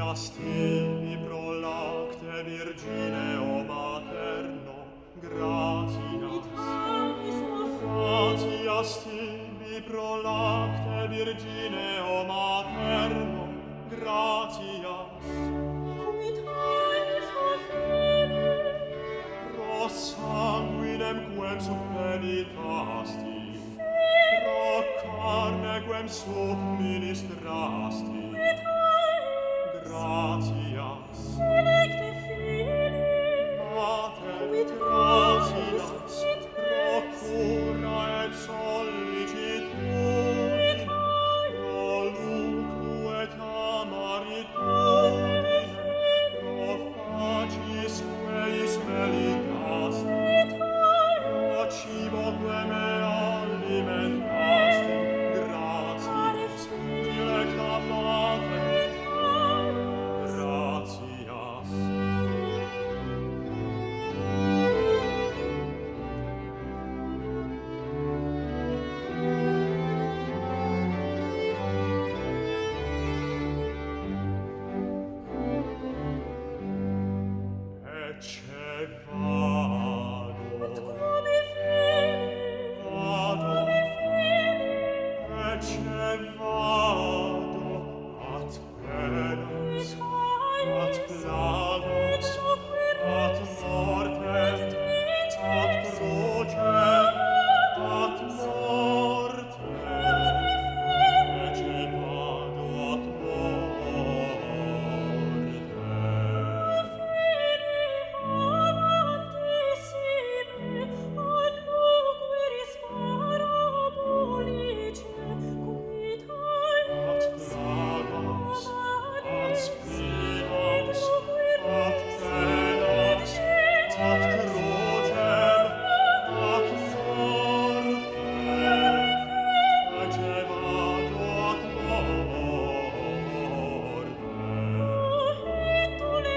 Gratias tibi pro lacte virgineo materno, gratias. Gratias tibi pro lacte virgineo materno, gratias. Pro sanguinem quem subvenitasti, pro carne quem subministrasti, gratias. Mater, gratias, pro cura et sollicitude, pro luctu et amaritudine, pro facis queis me ligasti, pro cibo que me alimentasti, gratias, dilecta Mater, gratias. Ecce vado, ecce vado, at penas, at plagos, at mortem, at crucem, at mortem, ecce vado at mortem. At plagos, at spinos, at penas, at crucem, at mortem, ecce vado at mortem.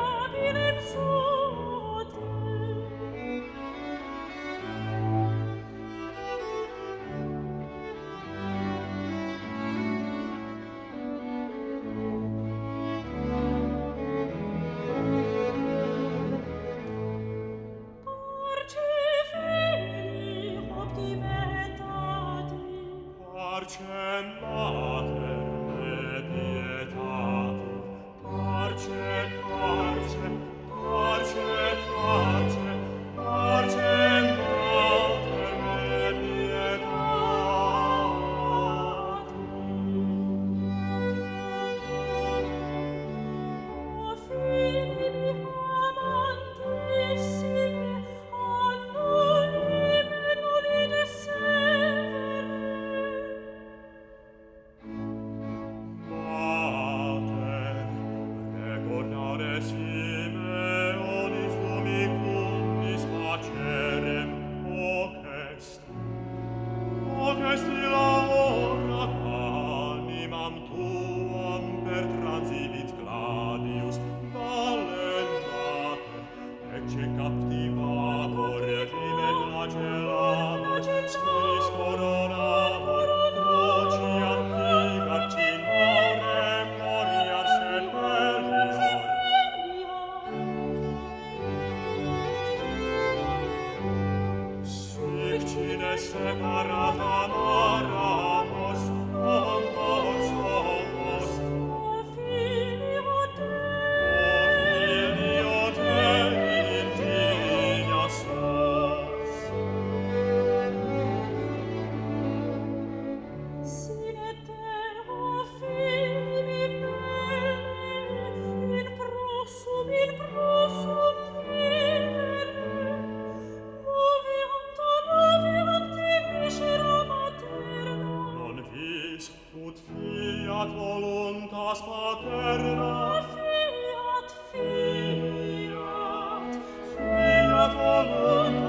Parce mater me pietati, parce, parce, parce, parce, parce mater me Mater, recordare Simeonis lumicundis pacerem, hoc est illa ora animam tuam per transivit gladius, valent mater, ecce captivator, vive flagellator, spiris coronator, cruciat ficarcinare, moriar sepellior. Sic cine separata maramos, homos, homos, o filio Dei indignas nos. Sine terra fili bene, in prosum vivere, moveant viscera materna. Non vis ut fiat voluntas paterna, Fiat, fiat voluntas